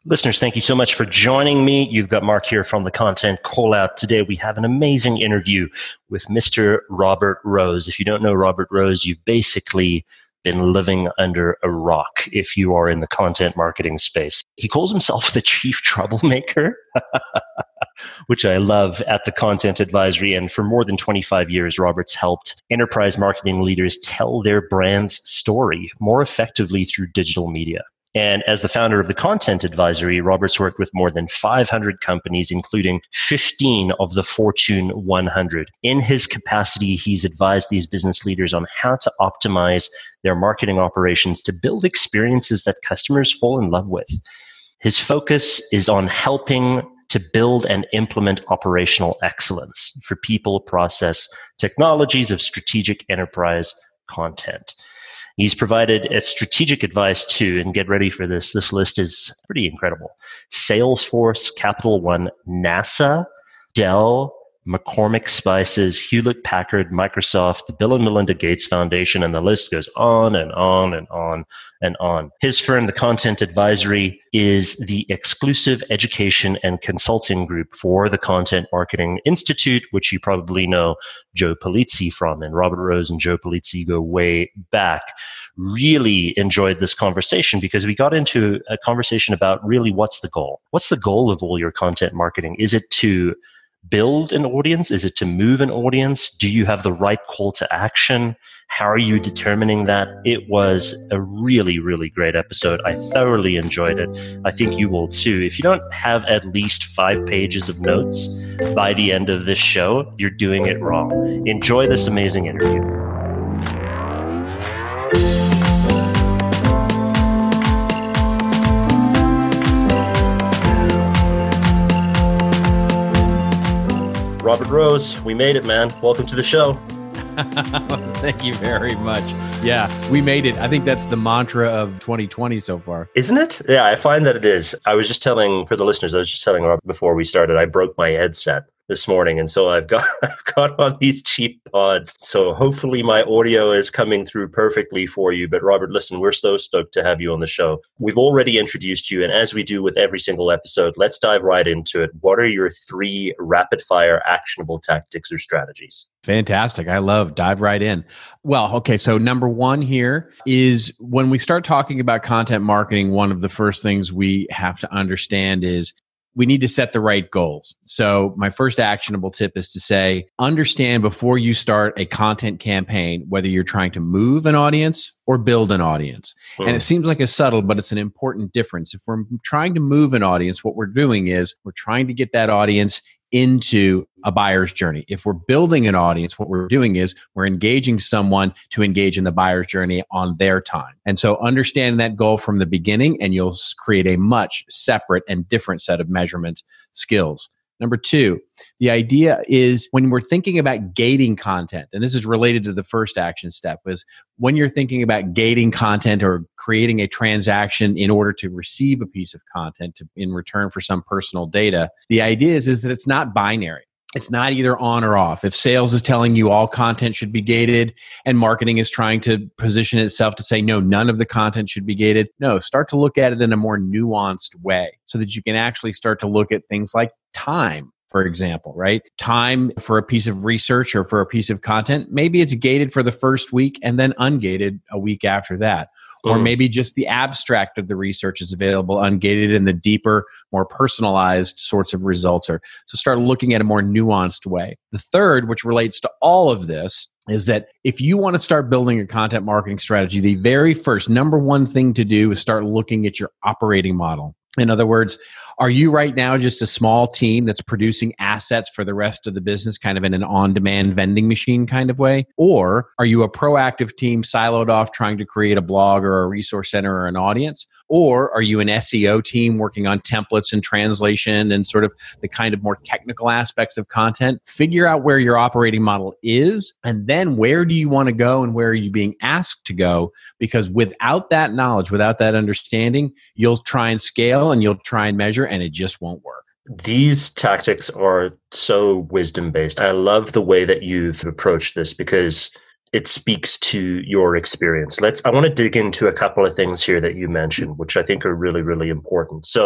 Listeners, thank you so much for joining me. You've got Mark here from the Content Callout. Today we have an amazing interview with Mr. Robert Rose. If you don't know Robert Rose, you've basically been living under a rock if you are in the content marketing space. He calls himself the chief troublemaker, which I love, at the Content Advisory. And for more than 25 years, Robert's helped enterprise marketing leaders tell their brand's story more effectively through digital media. And as the founder of the Content Advisory, Robert's worked with more than 500 companies, including 15 of the Fortune 100. In his capacity, he's advised these business leaders on how to optimize their marketing operations to build experiences that customers fall in love with. His focus is on helping to build and implement operational excellence for people, process, technologies of strategic enterprise content. He's provided strategic advice to, and get ready for this list is pretty incredible: Salesforce, Capital One, NASA, Dell, McCormick Spices, Hewlett-Packard, Microsoft, the Bill and Melinda Gates Foundation, and the list goes on and on and on and on. His firm, the Content Advisory, is the exclusive education and consulting group for the Content Marketing Institute, which you probably know Joe Polizzi from. And Robert Rose and Joe Polizzi go way back. Really enjoyed this conversation because we got into a conversation about really what's the goal? What's the goal of all your content marketing? Is it to build an audience? Is it to move an audience? Do you have the right call to action? How are you determining that? It was a really, really great episode. I thoroughly enjoyed it. I think you will too. If you don't have at least 5 pages of notes by the end of this show, you're doing it wrong. Enjoy this amazing interview. Robert Rose, we made it, man. Welcome to the show. Thank you very much. Yeah, we made it. I think that's the mantra of 2020 so far. Isn't it? Yeah, I find that it is. I was just telling Robert before we started, I broke my headset this morning. And so I've got on these cheap pods. So hopefully my audio is coming through perfectly for you. But Robert, listen, we're so stoked to have you on the show. We've already introduced you. And as we do with every single episode, let's dive right into it. What are your 3 rapid fire actionable tactics or strategies? Fantastic. I love dive right in. Well, okay. So number 1 here is when we start talking about content marketing, one of the first things we have to understand is we need to set the right goals. So my first actionable tip is to say, understand before you start a content campaign, whether you're trying to move an audience or build an audience. And it seems like a subtle, but it's an important difference. If we're trying to move an audience, what we're doing is we're trying to get that audience into a buyer's journey. If we're building an audience, what we're doing is we're engaging someone to engage in the buyer's journey on their time. And so understanding that goal from the beginning, and you'll create a much separate and different set of measurement skills. Number 2, the idea is when we're thinking about gating content, and this is related to the first action step, is when you're thinking about gating content or creating a transaction in order to receive a piece of content in return for some personal data, the idea is that it's not binary. It's not either on or off. If sales is telling you all content should be gated and marketing is trying to position itself to say, no, none of the content should be gated. No, start to look at it in a more nuanced way so that you can actually start to look at things like time, for example, right? Time for a piece of research or for a piece of content. Maybe it's gated for the first week and then ungated a week after that. Or maybe just the abstract of the research is available ungated and the deeper, more personalized sorts of results are. So start looking at a more nuanced way. The third, which relates to all of this, is that if you want to start building a content marketing strategy, the very first, number 1 thing to do is start looking at your operating model. In other words, are you right now just a small team that's producing assets for the rest of the business, kind of in an on-demand vending machine kind of way? Or are you a proactive team siloed off trying to create a blog or a resource center or an audience? Or are you an SEO team working on templates and translation and sort of the kind of more technical aspects of content? Figure out where your operating model is, and then where do you want to go and where are you being asked to go? Because without that knowledge, without that understanding, you'll try and scale and you'll try and measure, and it just won't work. These tactics are so wisdom-based. I love the way that you've approached this because it speaks to your experience. I want to dig into a couple of things here that you mentioned, which I think are really, really important. So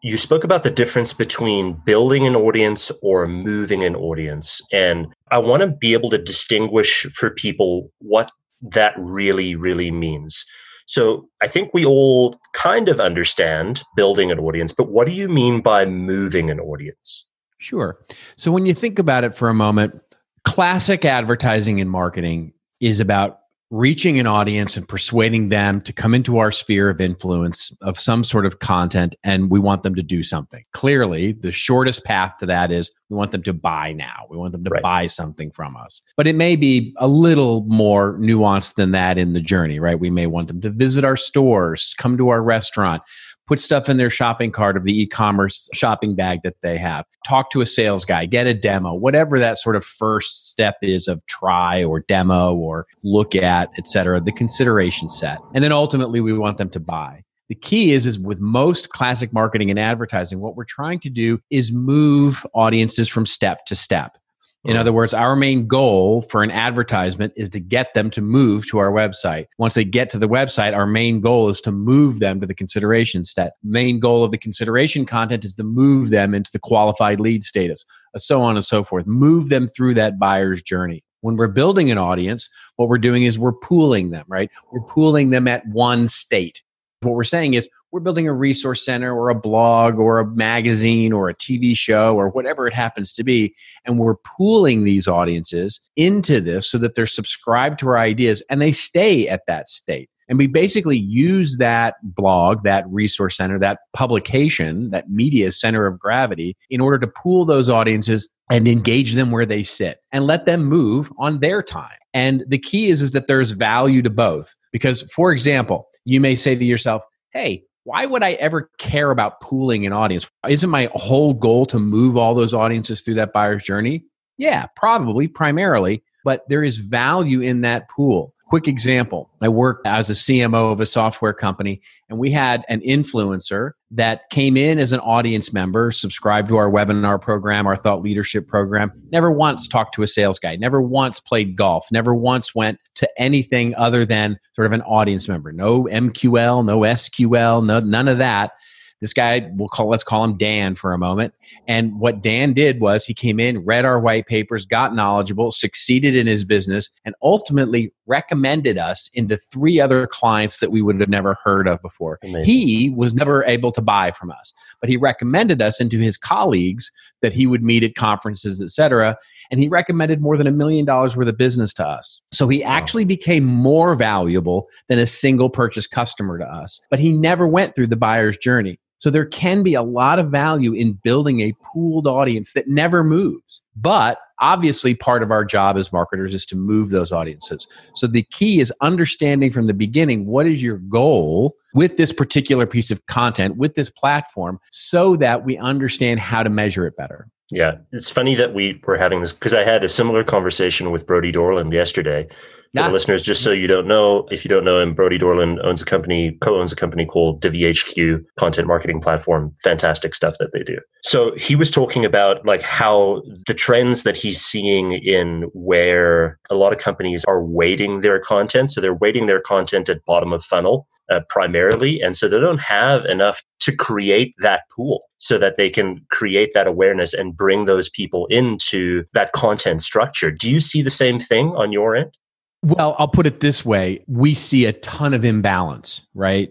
you spoke about the difference between building an audience or moving an audience. And I want to be able to distinguish for people what that really, really means. So I think we all kind of understand building an audience, but what do you mean by moving an audience? Sure. So when you think about it for a moment, classic advertising and marketing is about reaching an audience and persuading them to come into our sphere of influence of some sort of content, and we want them to do something. Clearly, the shortest path to that is we want them to buy now. We want them to buy something from us. But it may be a little more nuanced than that in the journey, right? We may want them to visit our stores, come to our restaurant, put stuff in their shopping cart of the e-commerce shopping bag that they have, talk to a sales guy, get a demo, whatever that sort of first step is of try or demo or look at, et cetera, the consideration set. And then ultimately we want them to buy. The key is with most classic marketing and advertising, what we're trying to do is move audiences from step to step. In other words, our main goal for an advertisement is to get them to move to our website. Once they get to the website, our main goal is to move them to the consideration step. Main goal of the consideration content is to move them into the qualified lead status, so on and so forth. Move them through that buyer's journey. When we're building an audience, what we're doing is we're pooling them, right? We're pooling them at one state. What we're saying is we're building a resource center or a blog or a magazine or a TV show or whatever it happens to be. And we're pooling these audiences into this so that they're subscribed to our ideas and they stay at that state. And we basically use that blog, that resource center, that publication, that media center of gravity in order to pool those audiences and engage them where they sit and let them move on their time. And the key is that there's value to both. Because, for example, you may say to yourself, hey, why would I ever care about pooling an audience? Isn't my whole goal to move all those audiences through that buyer's journey? Yeah, probably, primarily, but there is value in that pool. Quick example, I worked as a CMO of a software company, and we had an influencer that came in as an audience member, subscribed to our webinar program, our thought leadership program, never once talked to a sales guy, never once played golf, never once went to anything other than sort of an audience member. No MQL, no SQL, none of that. This guy, let's call him Dan for a moment. And what Dan did was he came in, read our white papers, got knowledgeable, succeeded in his business, and ultimately recommended us into 3 other clients that we would have never heard of before. Amazing. He was never able to buy from us, but he recommended us into his colleagues that he would meet at conferences, et cetera. And he recommended more than $1 million worth of business to us. So he actually became more valuable than a single purchase customer to us, but he never went through the buyer's journey. So there can be a lot of value in building a pooled audience that never moves. But obviously part of our job as marketers is to move those audiences. So the key is understanding from the beginning, what is your goal with this particular piece of content, with this platform, so that we understand how to measure it better. Yeah, it's funny that we were having this because I had a similar conversation with Brody Dorland yesterday. For the listeners, just so you don't know, if you don't know him, Brody Dorland co-owns a company called DiviHQ, content marketing platform. Fantastic stuff that they do. So he was talking about like how the trends that he's seeing in where a lot of companies are weighting their content. So they're weighting their content at bottom of funnel primarily. And so they don't have enough to create that pool so that they can create that awareness and bring those people into that content structure. Do you see the same thing on your end? Well, I'll put it this way. We see a ton of imbalance, right?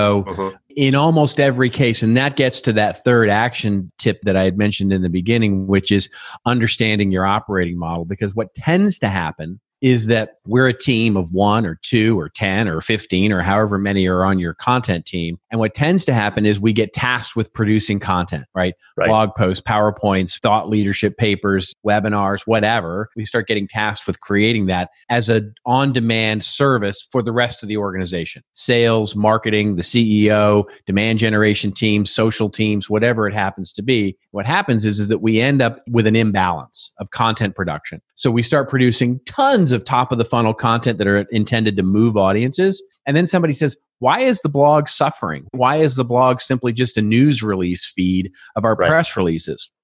So in almost every case, and that gets to that third action tip that I had mentioned in the beginning, which is understanding your operating model. Because what tends to happen is that we're a team of 1 or 2 or 10 or 15 or however many are on your content team. And what tends to happen is we get tasked with producing content, right? Blog posts, PowerPoints, thought leadership papers, webinars, whatever. We start getting tasked with creating that as an on-demand service for the rest of the organization. Sales, marketing, the CEO, demand generation teams, social teams, whatever it happens to be. What happens is that we end up with an imbalance of content production. So we start producing tons of top of the funnel content that are intended to move audiences. And then somebody says, why is the blog suffering? Why is the blog simply just a news release feed of our press releases?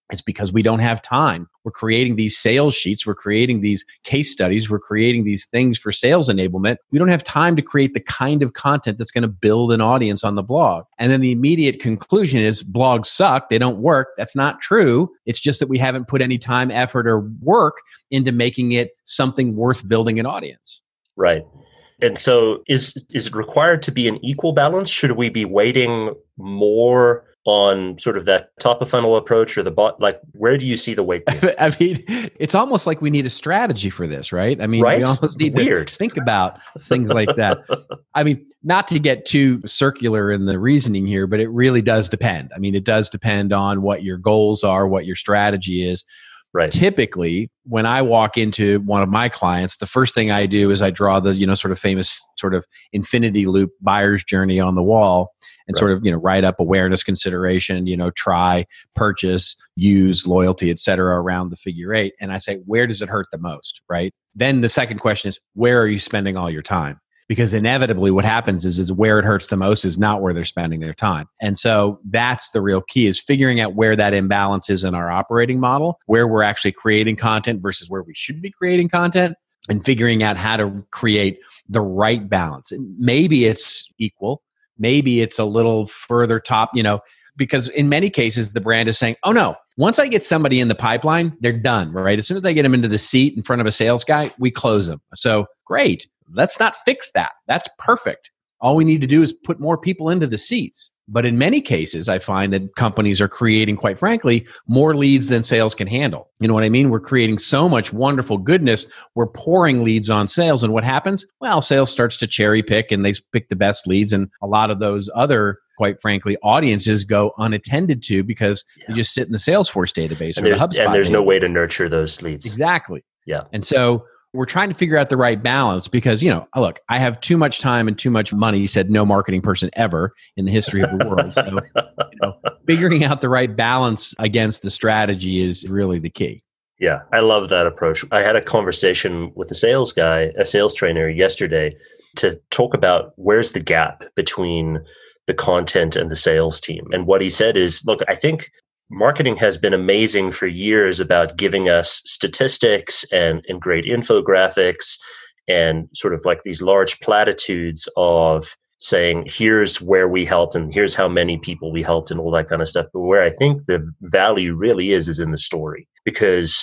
It's because we don't have time. We're creating these sales sheets. We're creating these case studies. We're creating these things for sales enablement. We don't have time to create the kind of content that's going to build an audience on the blog. And then the immediate conclusion is blogs suck. They don't work. That's not true. It's just that we haven't put any time, effort, or work into making it something worth building an audience. Right. And so is it required to be an equal balance? Should we be weighting more on sort of that top of funnel approach or the bot? Like, where do you see the weight? I mean, it's almost like we need a strategy for this, right? I mean, right? We almost need to think about things like that. I mean, not to get too circular in the reasoning here, but it really does depend. I mean, it does depend on what your goals are, what your strategy is. Right. Typically, when I walk into one of my clients, the first thing I do is I draw the, sort of famous sort of infinity loop buyer's journey on the wall and sort of, write up awareness, consideration, try, purchase, use, loyalty, et cetera, around the figure 8. And I say, where does it hurt the most, right? Then the second question is, where are you spending all your time? Because inevitably what happens is where it hurts the most is not where they're spending their time. And so that's the real key, is figuring out where that imbalance is in our operating model, where we're actually creating content versus where we should be creating content, and figuring out how to create the right balance. Maybe it's equal. Maybe it's a little further top, because in many cases, the brand is saying, oh no, once I get somebody in the pipeline, they're done, right? As soon as I get them into the seat in front of a sales guy, we close them. So great. Let's not fix that. That's perfect. All we need to do is put more people into the seats. But in many cases, I find that companies are creating, quite frankly, more leads than sales can handle. You know what I mean? We're creating so much wonderful goodness. We're pouring leads on sales. And what happens? Well, sales starts to cherry pick and they pick the best leads. And a lot of those other, quite frankly, audiences go unattended to because they just sit in the Salesforce database or the HubSpot and there's database. No way to nurture those leads. Exactly. Yeah. And so we're trying to figure out the right balance because, look, I have too much time and too much money, said no marketing person ever in the history of the world. So, figuring out the right balance against the strategy is really the key. Yeah, I love that approach. I had a conversation with a sales guy, a sales trainer yesterday, to talk about where's the gap between the content and the sales team. And what he said is, look, I think marketing has been amazing for years about giving us statistics and great infographics and sort of like these large platitudes of saying, here's where we helped and here's how many people we helped and all that kind of stuff. But where I think the value really is in the story, because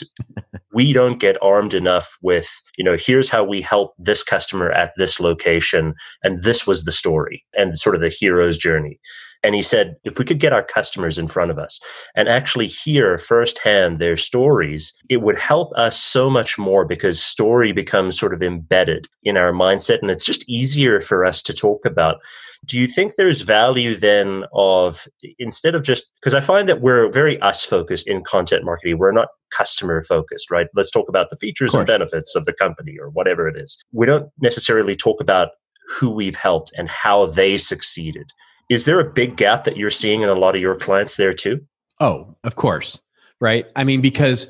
we don't get armed enough with, here's how we helped this customer at this location. And this was the story and sort of the hero's journey. And he said, if we could get our customers in front of us and actually hear firsthand their stories, it would help us so much more because story becomes sort of embedded in our mindset. And it's just easier for us to talk about. Do you think there's value then of, instead of just, because I find that we're very us focused in content marketing, we're not customer focused, right? Let's talk about the features and benefits of the company or whatever it is. We don't necessarily talk about who we've helped and how they succeeded. Is there a big gap that you're seeing in a lot of your clients there too? Oh, of course. Right. I mean, because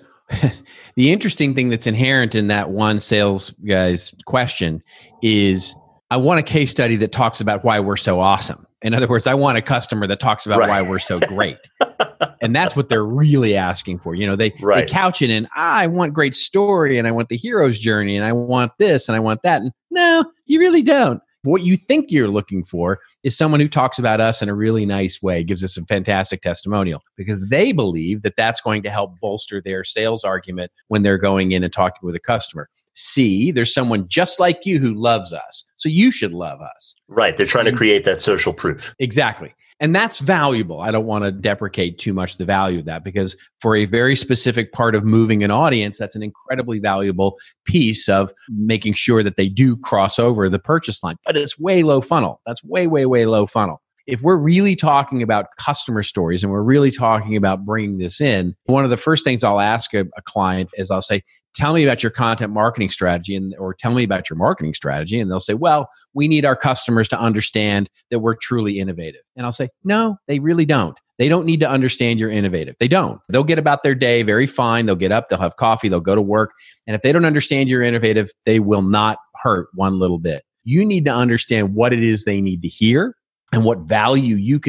the interesting thing that's inherent in that one sales guy's question is, I want a case study that talks about why we're so awesome. In other words, I want a customer that talks about why we're so great. And that's what they're really asking for. They couch it in, I want great story and I want the hero's journey and I want this and I want that. And no, you really don't. What you think you're looking for is someone who talks about us in a really nice way, gives us a fantastic testimonial, because they believe that that's going to help bolster their sales argument when they're going in and talking with a customer. See, there's someone just like you who loves us, so you should love us. Right. They're trying to create that social proof. Exactly. And that's valuable. I don't want to deprecate too much the value of that, because for a very specific part of moving an audience, that's an incredibly valuable piece of making sure that they do cross over the purchase line. But it's way low funnel. That's way, way, way low funnel. If we're really talking about customer stories and we're really talking about bringing this in, one of the first things I'll ask a client is I'll say, tell me about your content marketing strategy, or tell me about your marketing strategy. And they'll say, well, we need our customers to understand that we're truly innovative. And I'll say, no, they really don't. They don't need to understand you're innovative. They don't. They'll get about their day very fine. They'll get up, they'll have coffee, they'll go to work. And if they don't understand you're innovative, they will not hurt one little bit. You need to understand what it is they need to hear and what value you can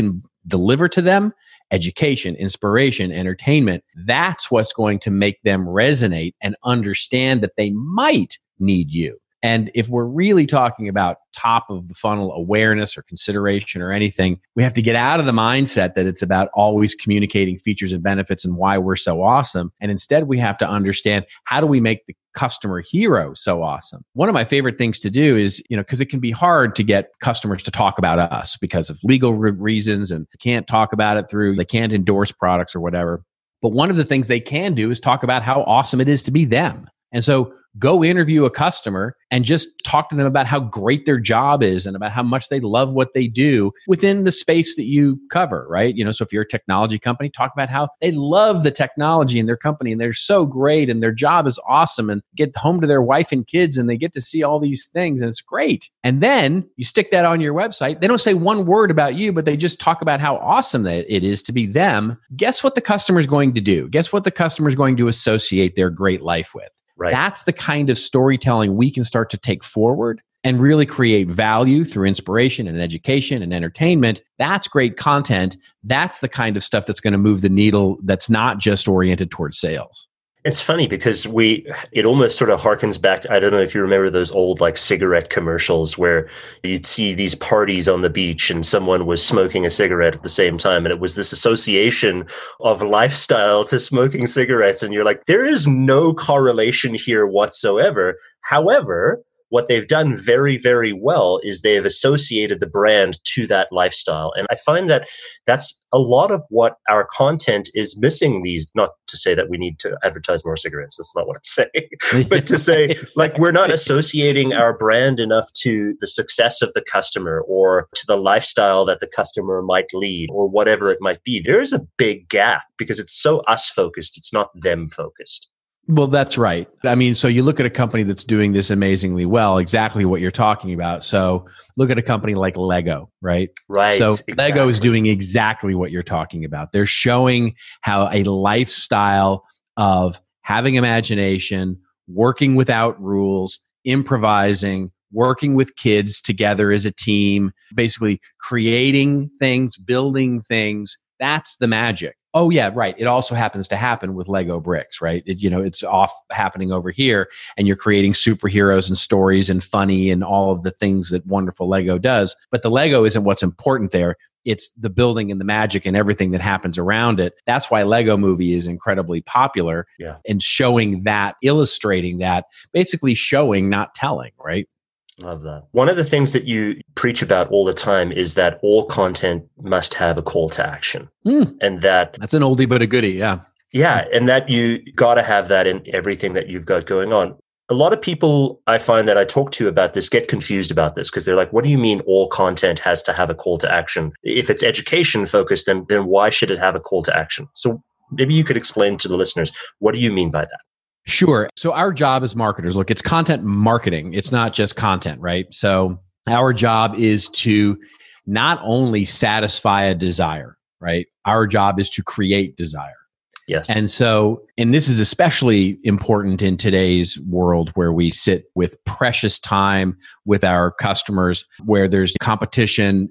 deliver to them, education, inspiration, entertainment, that's what's going to make them resonate and understand that they might need you. And if we're really talking about top of the funnel awareness or consideration or anything, we have to get out of the mindset that it's about always communicating features and benefits and why we're so awesome. And instead, we have to understand, how do we make the customer hero so awesome? One of my favorite things to do is, because it can be hard to get customers to talk about us because of legal reasons, and they can't talk about it they can't endorse products or whatever. But one of the things they can do is talk about how awesome it is to be them. And so go interview a customer and just talk to them about how great their job is and about how much they love what they do within the space that you cover, right? So if you're a technology company, talk about how they love the technology in their company and they're so great and their job is awesome, and get home to their wife and kids and they get to see all these things and it's great. And then you stick that on your website. They don't say one word about you, but they just talk about how awesome that it is to be them. Guess what the customer is going to do? Guess what the customer is going to associate their great life with? Right. That's the kind of storytelling we can start to take forward and really create value through inspiration and education and entertainment. That's great content. That's the kind of stuff that's going to move the needle, that's not just oriented towards sales. It's funny because it almost sort of harkens back. I don't know if you remember those old cigarette commercials where you'd see these parties on the beach and someone was smoking a cigarette at the same time. And it was this association of lifestyle to smoking cigarettes. And you're like, there is no correlation here whatsoever. However, what they've done very, very well is they have associated the brand to that lifestyle. And I find that that's a lot of what our content is missing not to say that we need to advertise more cigarettes. That's not what I'm saying. But to say, we're not associating our brand enough to the success of the customer or to the lifestyle that the customer might lead or whatever it might be. There's a big gap because it's so us focused. It's not them focused. Well, that's right. So you look at a company that's doing this amazingly well, exactly what you're talking about. So look at a company like Lego, right? Right. So exactly. Lego is doing exactly what you're talking about. They're showing how a lifestyle of having imagination, working without rules, improvising, working with kids together as a team, basically creating things, building things, that's the magic. Oh, yeah, right. It also happens to happen with Lego bricks, right? It's off happening over here, and you're creating superheroes and stories and funny and all of the things that wonderful Lego does. But the Lego isn't what's important there. It's the building and the magic and everything that happens around it. That's why Lego Movie is incredibly popular. Yeah. And showing that, illustrating that, basically showing, not telling, right? Love that. One of the things that you preach about all the time is that all content must have a call to action. And that's an oldie but a goodie, yeah. Yeah, and that you got to have that in everything that you've got going on. A lot of people I find that I talk to about this get confused about this because they're like, what do you mean all content has to have a call to action? If it's education focused, then why should it have a call to action? So maybe you could explain to the listeners, what do you mean by that? Sure. So our job as marketers, look, it's content marketing. It's not just content, right? So our job is to not only satisfy a desire, right? Our job is to create desire. Yes. And this is especially important in today's world where we sit with precious time with our customers, where there's competition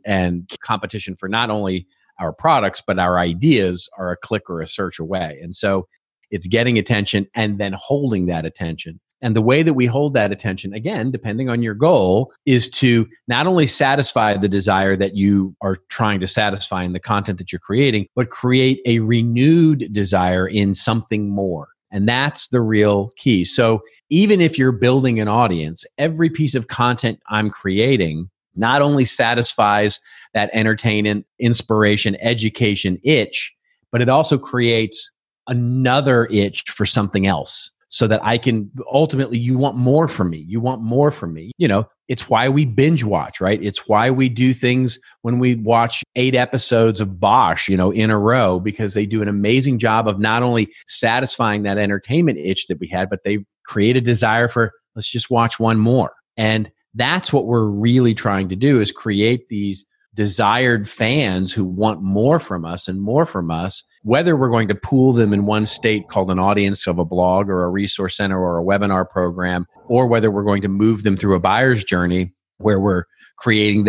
for not only our products, but our ideas are a click or a search away. And so it's getting attention and then holding that attention. And the way that we hold that attention, again, depending on your goal, is to not only satisfy the desire that you are trying to satisfy in the content that you're creating, but create a renewed desire in something more. And that's the real key. So even if you're building an audience, every piece of content I'm creating not only satisfies that entertainment, inspiration, education itch, but it also creates another itch for something else so that I can ultimately, you want more from me. You want more from me. It's why we binge watch, right? It's why we do things when we watch 8 episodes of Bosch, in a row, because they do an amazing job of not only satisfying that entertainment itch that we had, but they create a desire for, let's just watch one more. And that's what we're really trying to do, is create these desired fans who want more from us and more from us, whether we're going to pool them in one state called an audience of a blog or a resource center or a webinar program, or whether we're going to move them through a buyer's journey where we're creating them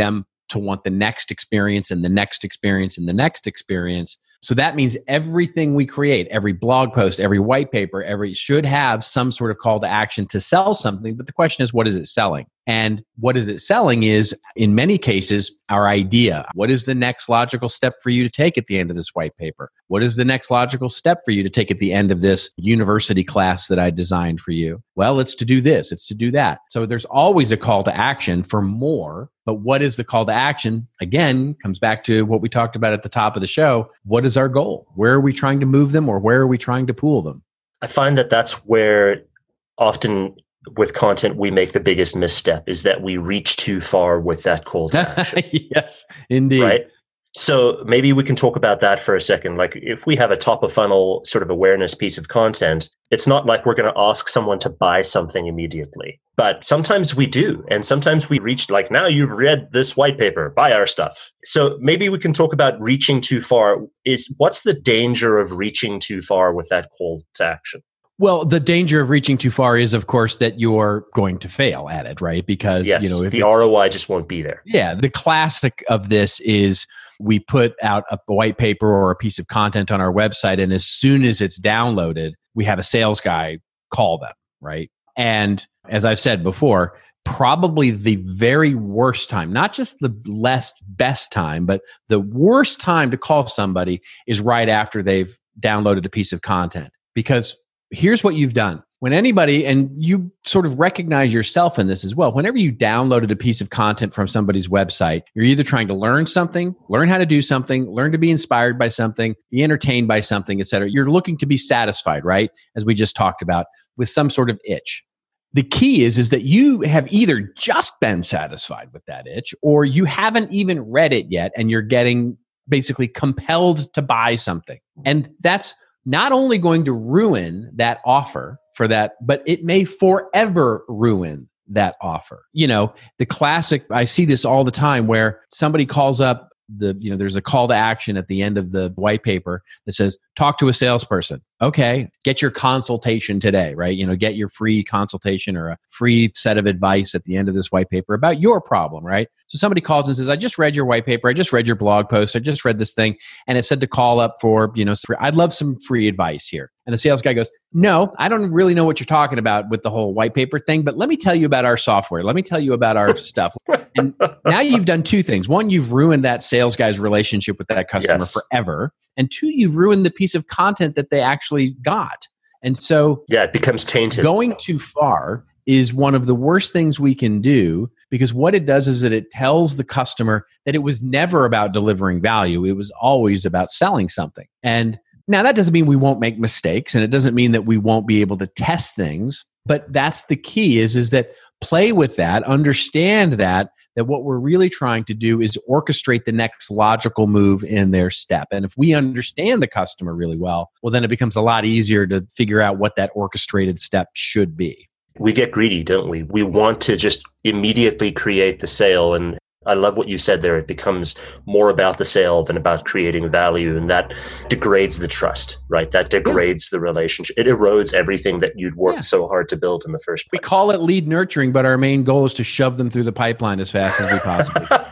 to want the next experience and the next experience and the next experience. So that means everything we create, every blog post, every white paper, should have some sort of call to action to sell something. But the question is, what is it selling? And what is it selling is, in many cases, our idea. What is the next logical step for you to take at the end of this white paper? What is the next logical step for you to take at the end of this university class that I designed for you? Well, it's to do this, it's to do that. So there's always a call to action for more. But what is the call to action? Again, comes back to what we talked about at the top of the show. What is our goal? Where are we trying to move them, or where are we trying to pool them? I find that that's where often with content we make the biggest misstep, is that we reach too far with that call to action. Yes, indeed. Right? So maybe we can talk about that for a second. Like, if we have a top of funnel sort of awareness piece of content, it's not like we're going to ask someone to buy something immediately. But sometimes we do. And sometimes we reach, like, now you've read this white paper, buy our stuff. So maybe we can talk about reaching too far. What's the danger of reaching too far with that call to action? Well, the danger of reaching too far is, of course, that you're going to fail at it, right? Because, yes, if the ROI just won't be there. Yeah. The classic of this is we put out a white paper or a piece of content on our website, and as soon as it's downloaded, we have a sales guy call them, right? And as I've said before, probably the very worst time, not just the best time, but the worst time to call somebody is right after they've downloaded a piece of content. Because here's what you've done. When anybody, and you sort of recognize yourself in this as well, whenever you downloaded a piece of content from somebody's website, you're either trying to learn something, learn how to do something, learn to be inspired by something, be entertained by something, et cetera. You're looking to be satisfied, right? As we just talked about, with some sort of itch. The key is that you have either just been satisfied with that itch, or you haven't even read it yet, and you're getting basically compelled to buy something. And that's not only going to ruin that offer for that, but it may forever ruin that offer. You know, the classic, I see this all the time where somebody calls up there's a call to action at the end of the white paper that says, talk to a salesperson. Okay, get your consultation today, right? Get your free consultation or a free set of advice at the end of this white paper about your problem, right? So somebody calls and says, I just read your white paper. I just read your blog post. I just read this thing. And it said to call up for, I'd love some free advice here. And the sales guy goes, no, I don't really know what you're talking about with the whole white paper thing, but let me tell you about our software. Let me tell you about our stuff. And now you've done two things. One, you've ruined that sales guy's relationship with that customer forever. And two, you've ruined the piece of content that they actually got. And so it becomes tainted. Going too far is one of the worst things we can do, because what it does is that it tells the customer that it was never about delivering value. It was always about selling something. And now that doesn't mean we won't make mistakes, and it doesn't mean that we won't be able to test things, but that's the key is that play with that, understand that what we're really trying to do is orchestrate the next logical move in their step. And if we understand the customer really well, then it becomes a lot easier to figure out what that orchestrated step should be. We get greedy, don't we? We want to just immediately create the sale. And I love what you said there. It becomes more about the sale than about creating value. And that degrades the trust, right? That degrades the relationship. It erodes everything that you'd worked so hard to build in the first place. We call it lead nurturing, but our main goal is to shove them through the pipeline as fast as we possibly can.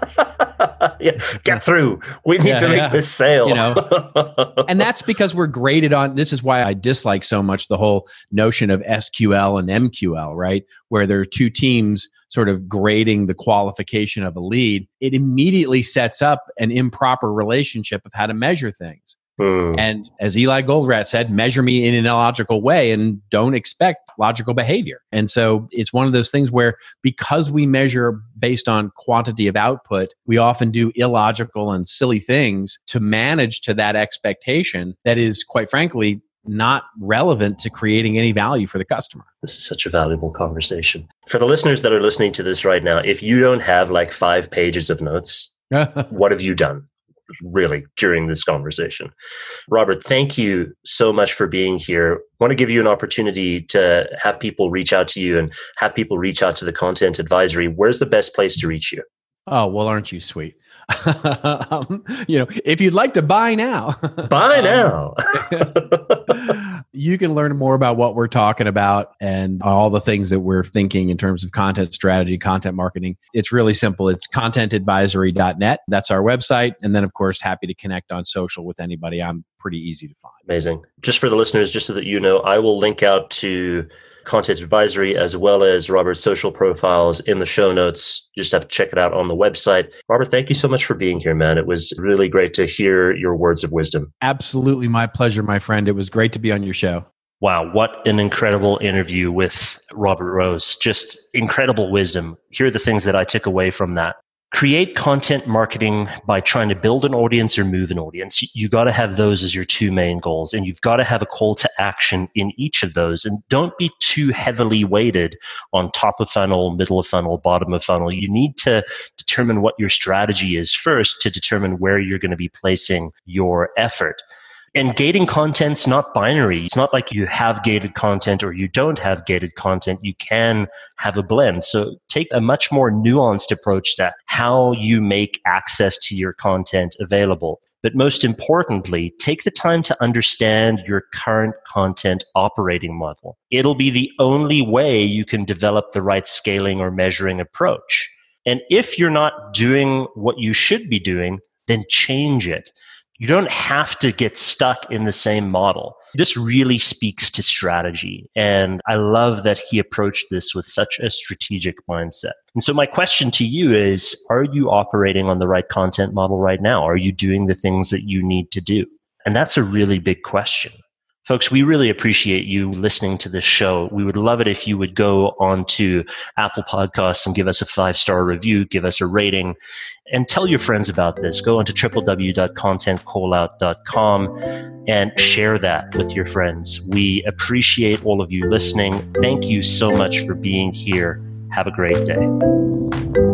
Get through. We need to make this sale. And that's because we're graded on, this is why I dislike so much the whole notion of SQL and MQL, right? Where there are two teams sort of grading the qualification of a lead. It immediately sets up an improper relationship of how to measure things. And as Eli Goldratt said, measure me in an illogical way and don't expect logical behavior. And so it's one of those things where, because we measure based on quantity of output, we often do illogical and silly things to manage to that expectation that is, quite frankly, not relevant to creating any value for the customer. This is such a valuable conversation. For the listeners that are listening to this right now, if you don't have like 5 pages of notes, what have you done? Really, during this conversation. Robert, thank you so much for being here. I want to give you an opportunity to have people reach out to you and have people reach out to the Content Advisory. Where's the best place to reach you? Oh, well, aren't you sweet? If you'd like to buy now, buy now. You can learn more about what we're talking about and all the things that we're thinking in terms of content strategy, content marketing. It's really simple. It's contentadvisory.net. That's our website. And then, of course, happy to connect on social with anybody. I'm pretty easy to find. Amazing. Just for the listeners, just so that you know, I will link out to Content Advisory as well as Robert's social profiles in the show notes. Just have to check it out on the website. Robert, thank you so much for being here, man. It was really great to hear your words of wisdom. Absolutely my pleasure, my friend. It was great to be on your show. Wow, what an incredible interview with Robert Rose. Just incredible wisdom. Here are the things that I took away from that. Create content marketing by trying to build an audience or move an audience. You got to have those as your two main goals, and you've got to have a call to action in each of those. And don't be too heavily weighted on top of funnel, middle of funnel, bottom of funnel. You need to determine what your strategy is first to determine where you're going to be placing your effort. And gating content's not binary. It's not like you have gated content or you don't have gated content. You can have a blend. So take a much more nuanced approach to how you make access to your content available. But most importantly, take the time to understand your current content operating model. It'll be the only way you can develop the right scaling or measuring approach. And if you're not doing what you should be doing, then change it. You don't have to get stuck in the same model. This really speaks to strategy. And I love that he approached this with such a strategic mindset. And so my question to you is, are you operating on the right content model right now? Are you doing the things that you need to do? And that's a really big question. Folks, we really appreciate you listening to this show. We would love it if you would go on to Apple Podcasts and give us a 5-star review, give us a rating, and tell your friends about this. Go on to www.contentcallout.com and share that with your friends. We appreciate all of you listening. Thank you so much for being here. Have a great day.